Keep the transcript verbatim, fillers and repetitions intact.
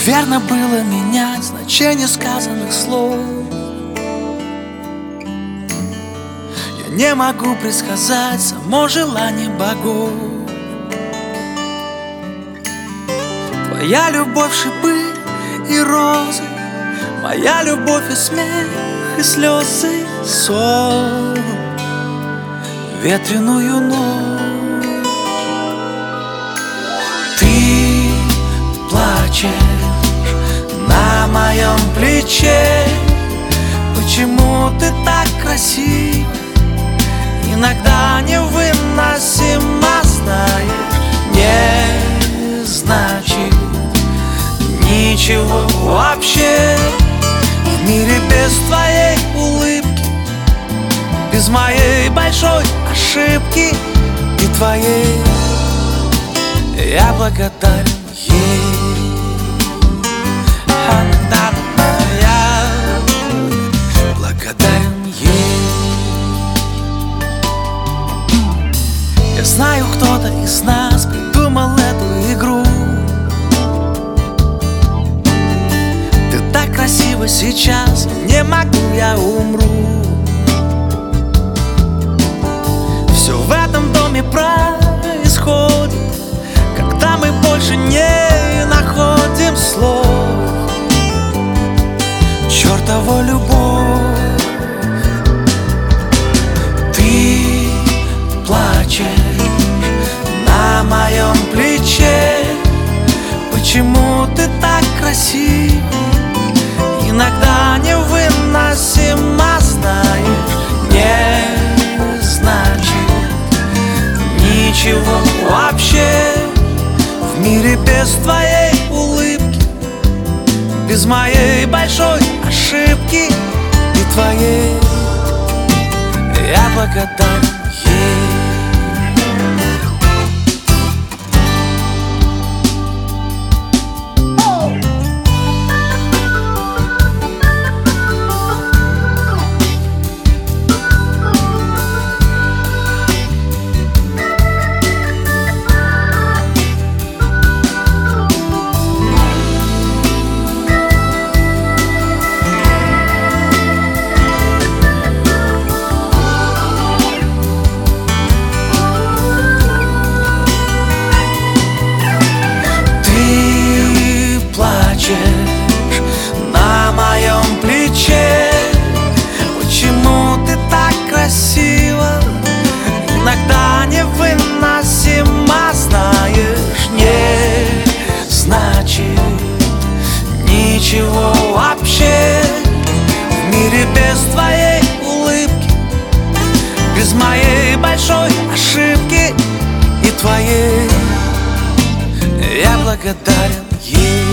Верно было менять значение сказанных слов. Я не могу предсказать само желание богов. Твоя любовь — шипы и розы, моя любовь — и смех, и слезы, сон, ветреную ночь. Ты плачешь на моем плече. Почему ты так красив? Иногда невыносимо, знаешь. Не значит ничего вообще в мире без твоей улыбки, без моей большой ошибки и твоей. Я благодарен ей. Я благодарен ей. Я знаю, кто-то из нас придумал эту игру. Ты так красива сейчас, не могу, я умру. Все в этом доме происходит, когда мы больше не находим слов. Чёртова любовь. Ты плачешь на моем плече. Почему ты так красив? Иногда невыносимо, знаешь. Не значит ничего вообще в мире без твоей улыбки, без моей большой ошибки и твоей. Я благодарен ей. На моем плече. Почему ты так красива? Иногда невыносимо, знаешь. Не значит ничего вообще в мире без твоей улыбки, без моей большой ошибки и твоей. Я благодарен ей.